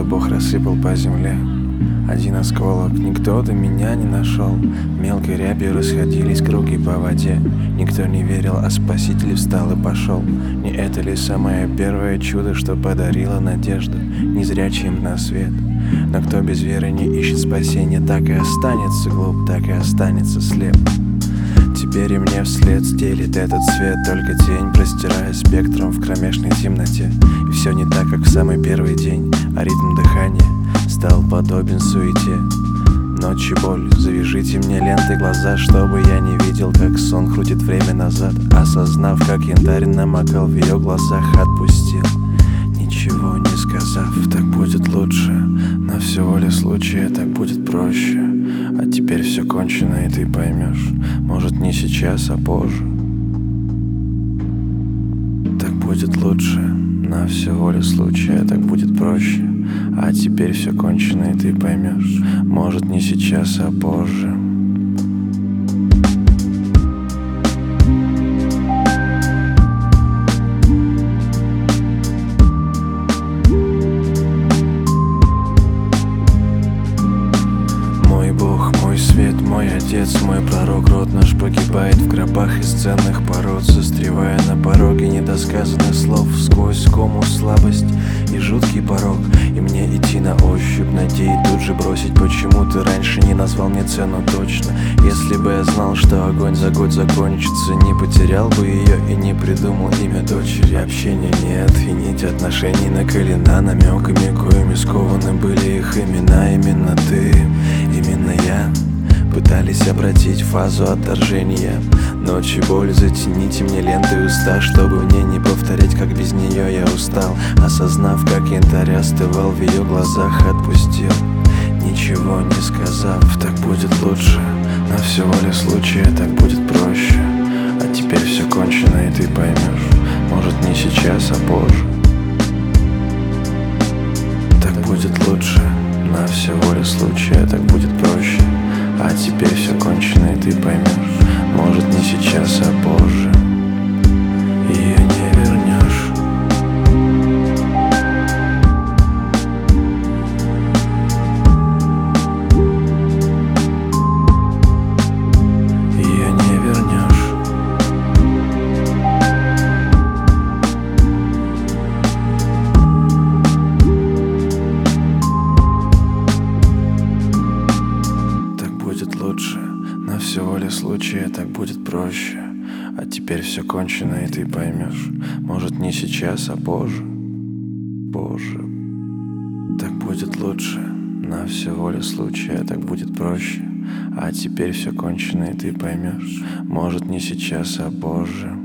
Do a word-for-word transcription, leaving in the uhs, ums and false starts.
Бог рассыпал по земле. Один осколок, никто до меня не нашел. Мелкой рябью расходились круги по воде. Никто не верил, а Спаситель встал и пошел. Не это ли самое первое чудо, что подарило надежду незрячим на свет? Но кто без веры не ищет спасения, так и останется глуп, так и останется слеп. Теперь и мне вслед стелит этот свет, только тень, простирая спектром в кромешной темноте. И все не так, как в самый первый день, а ритм дыхания стал подобен суете. Ночь и боль, завяжите мне лентой глаза, чтобы я не видел, как сон крутит время назад. Осознав, как янтарь намокал в ее глазах, отпустил, ничего не сказав. Так будет лучше, на все воля случая, так будет проще. А теперь все кончено, и ты поймешь, может, не сейчас, а позже. Так будет лучше, на все воля случая, так будет проще. А теперь все кончено, и ты поймешь, может, не сейчас, а позже. Мой Бог, мой свет, мой Отец, мой пророк, род наш погибает в гробах из ценных пород, застревая на пороге недосказанных слов, сквозь кому слабость и жуткий порог. И мне идти на ощупь, надеясь тут же бросить. Почему ты раньше не назвал мне цену точно? Если бы я знал, что огонь за год закончится, не потерял бы ее и не придумал имя дочери. Общения нет, и нить отношений наколена намеками, коими скованы были их имена. Именно ты, именно я пытались обратить фазу отторжения. Ночь и боль, затяните мне ленты уста, чтобы мне не повторять, как без нее я устал. Осознав, как янтарь остывал в ее глазах, отпустил, ничего не сказав. Так будет лучше, на все воля случая, так будет проще. А теперь все кончено, и ты поймешь, может, не сейчас, а позже. Так будет лучше, на все воля случая, так будет проще. А теперь все кончено, и ты поймешь, может, не сейчас, а позже. Ее не вернешь. Ее не вернешь. Так будет лучше, на все воля случая, так будет проще. А теперь все кончено, и ты поймешь, может, не сейчас, а позже. Позже. Так будет лучше, на все воля случая, так будет проще. А теперь все кончено, и ты поймешь, может, не сейчас, а позже.